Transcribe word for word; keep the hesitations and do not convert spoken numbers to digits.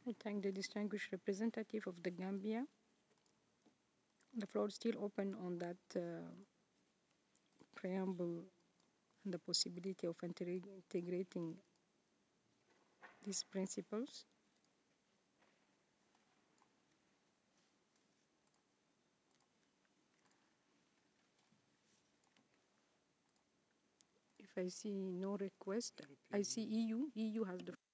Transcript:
I thank the distinguished representative of the Gambia. The floor is still open on that uh, preamble and the possibility of integrating these principles. If I see no request, I see E U. E U has the